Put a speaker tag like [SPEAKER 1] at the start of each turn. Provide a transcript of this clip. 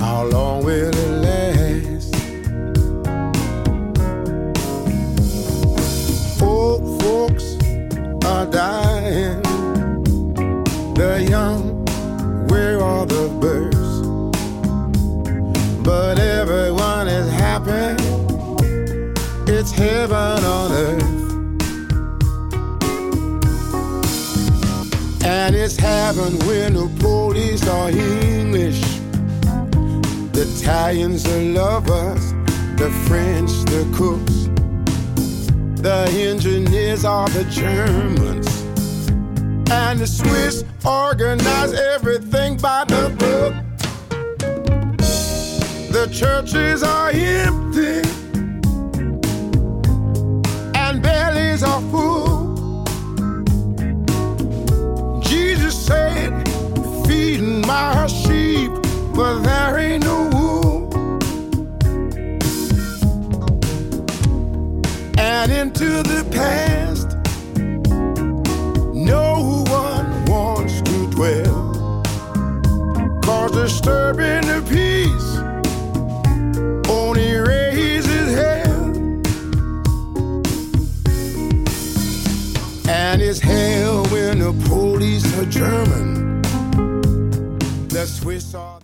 [SPEAKER 1] How long will it last? Old folks are dying, the young, where are the birds? But everyone is happy, it's heaven on earth. And it's heaven when the police are English, the Italians are lovers, the French the cooks, the engineers are the Germans, and the Swiss organize everything by the book. The churches are empty and bellies are full. Jesus said, feeding my sheep, but there ain't no wool. And into the past, no one wants to dwell, 'cause disturbing the peace only raises hell. And it's hell when the police are German, the Swiss are